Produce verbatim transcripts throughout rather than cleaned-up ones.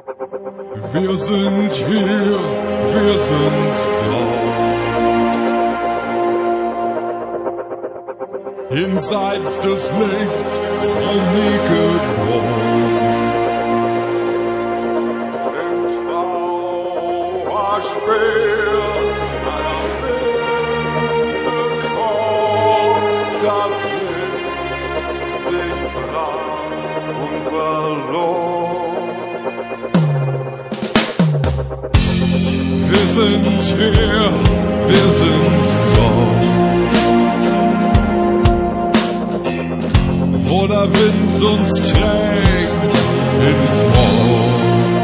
Wir sind hier, wir sind dort. Jenseits des Lichts und nie geboren. Im Trauerspiel einer Winde kommt das Licht sich brach und verlor. Wir sind hier, wir sind dort, wo der Wind uns trägt hinfort.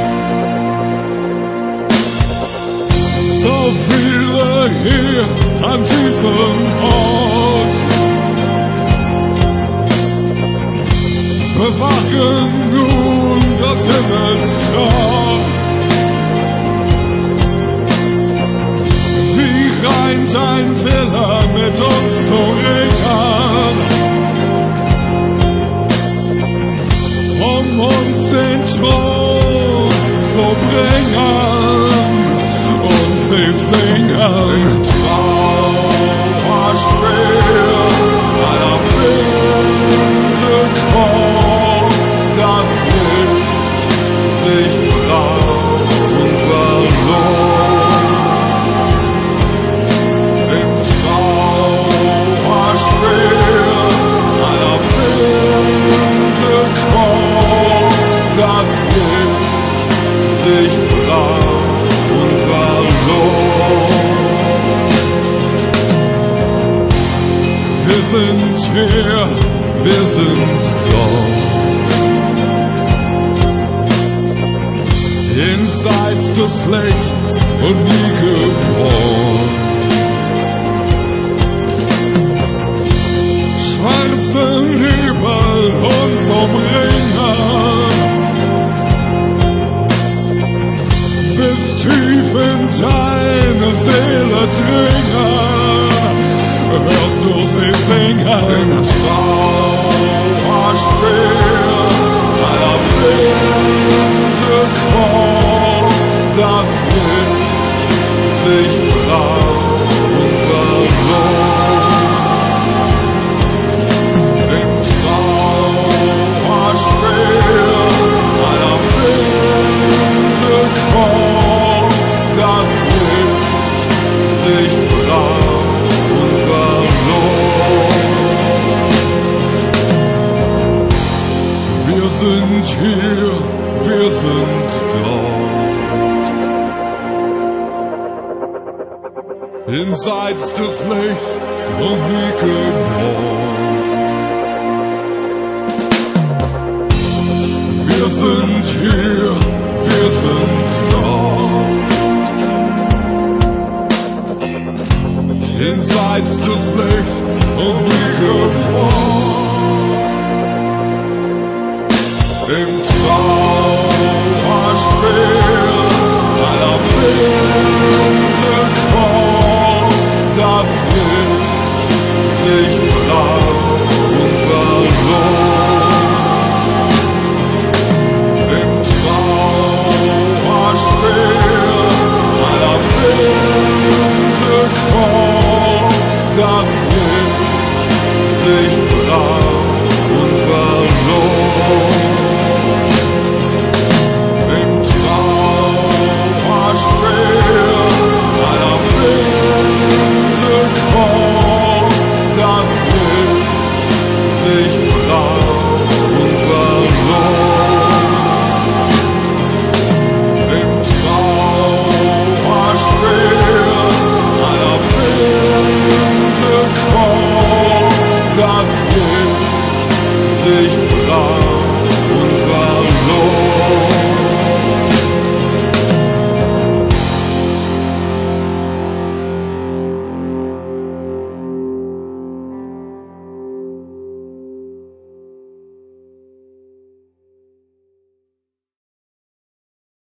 So viele hier an diesem Ort bewachen nun das Himmelstor. Scheint ein Fehler mit uns zu regeln, um uns den Thron zu bringen, und sie singen im Trauerspiel einer Winde kommt das Licht sich brach und verlor. Das Licht sich brach und verlor. Wir sind hier, wir sind dort. Jenseits des Lichts und nie geboren. Schwarzen Nebel uns umringen, bis tief in deine Seele dringen, hörst du sie singen im Trauerspiel einer Winde kommt das Licht sich brach und verlor. Im Trauerspiel einer Winde kommt das Licht sich brach und verlor. Wir sind hier, wir sind dort. Jenseits des Lichts und nie geboren. Wir sind hier, wir sind dort. Jenseits des Lichts und nie geboren. Im Traum